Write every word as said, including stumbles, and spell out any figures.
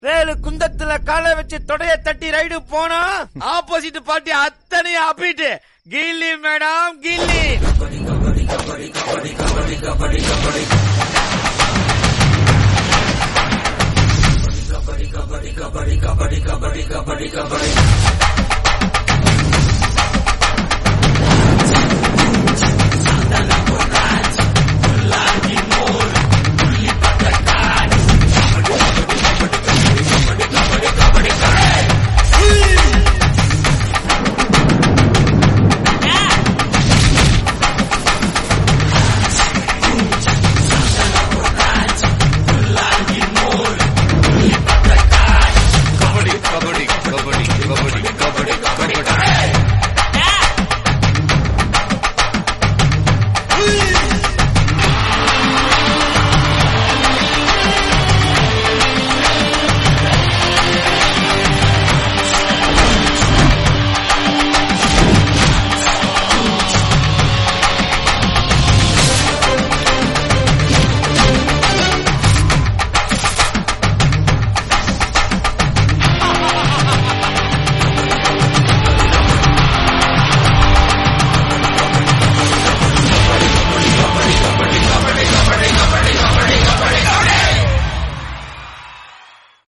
ரேலு குந்தத்துல காலை வச்சு தொடைய தட்டி ரைடு போனா ஆப்போசிட் பார்ட்டி அத்தனையும் ஆப்பிட்டு கில்லி மேடம் கில்லி. கபடி கபடி கபடி கபடி கபடி கபடி கபடி கபடி